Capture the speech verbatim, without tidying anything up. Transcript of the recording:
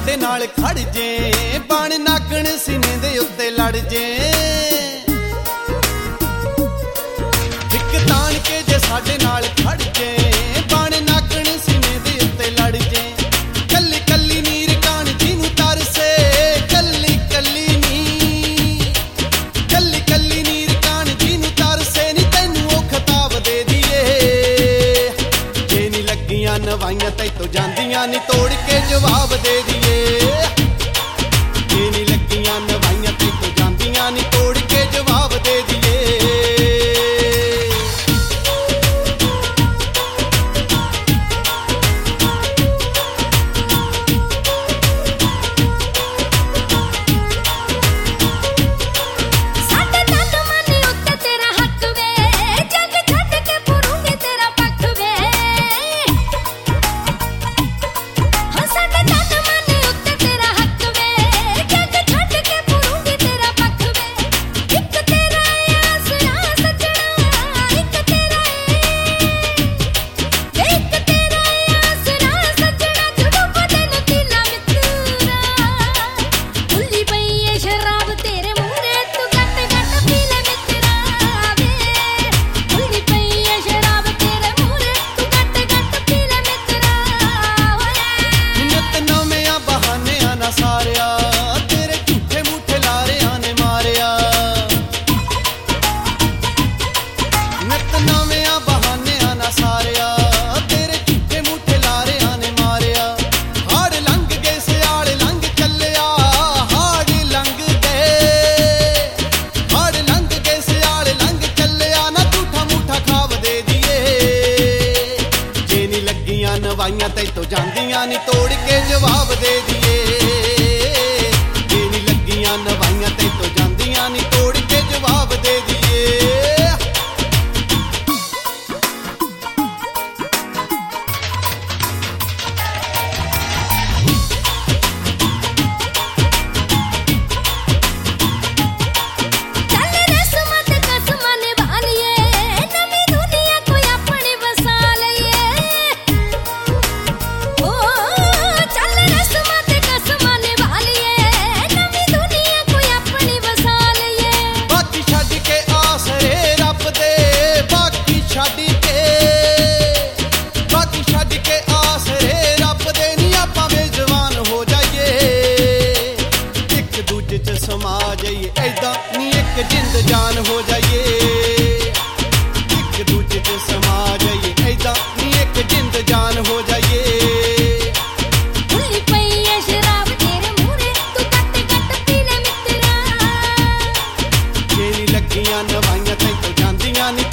ਸਾਡੇ ਨਾਲ ਖੜ ਜੇ, ਬਣ ਨਾਗਣ ਸੀਨੇ ਦੇ ਉੱਤੇ ਲੜ ਜੇ। ਇੱਕ ਤਾਣ ਕੇ ਜੇ ਸਾਡੇ ਨਾਲ ਖੜ ਜੇ, ਬਣ ਨਾਗਣ ਸੀਨੇ ਦੇ ਉੱਤੇ ਲੜ ਜੇ। ਕੱਲੀ ਕੱਲੀ ਨੀਰ ਕਾਣ ਜਿਹਨੂੰ ਤਰਸੇ, ਕੱਲੀ ਕੱਲੀ ਨੀ ਕੱਲੀ ਕੱਲੀ ਨੀਰ ਕਾਣ ਜਿਹਨੂੰ ਤਰਸੇ ਨੀ ਤੈਨੂੰ ਉਹ ਖਿਤਾਬ ਦੇ ਦੀਏ। ਜੇ ਨੀ ਲੱਗੀਆਂ ਨਵਾਈਆਂ ਤੈਥੋਂ ਜਾਂਦੀਆਂ ਨੀ ਤੋੜ ਕੇ ਜਵਾਬ ਦੇ ਦੀਏ। ਜੇ ਨੀ ਲੱਗੀਆਂ ਨਵਾਈਆਂ ਤੈਥੋਂ ਜਾਂਦੀਆਂ ਨੀ ਤੋੜ ਕੇ ਜਵਾਬ ਦੇ ਦੀਏ। ਨਵਾਈਆਂ ਤੈਥੋਂ ਜਾਂਦੀਆਂ ਨੀ ਤੋੜ ਕੇ ਜਵਾਬ ਦੇ ਦੀਏ। ਜੇ ਨੀ ਲੱਗੀਆਂ ਨਵਾਈਆਂ ਤੈਥੋਂ ਜਾਂਦੀਆਂ ਨੀ ਤੋੜ ਕੇ ਜਵਾਬ ਦੇ ਦੀਏ। ਸਮਾ ਜਾਈਏ ਏਦਾਂ ਨੀ ਇੱਕ ਜਿੰਦ ਜਾਨ ਹੋ ਜਾਈਏ। ਇੱਕ ਦੂਜੇ ਚ ਸਮਾ ਜਾਈਏ ਏਦਾਂ ਨੀ ਇੱਕ ਜਿੰਦ ਜਾਨ ਹੋ ਜਾਈਏ। ਭੁੱਲੀ ਪਈ ਐ ਸ਼ਰਾਬ ਤੇਰੇ ਮੂਹਰੇ, ਤੂੰ ਕੱਟ ਕੱਟ ਪੀ ਲੈ ਮਿੱਤਰਾ। ਜੇ ਨੀ ਲੱਗੀਆਂ ਨਵਾਈਆਂ ਤੈਥੋਂ ਜਾਂਦੀਆਂ ਨੀ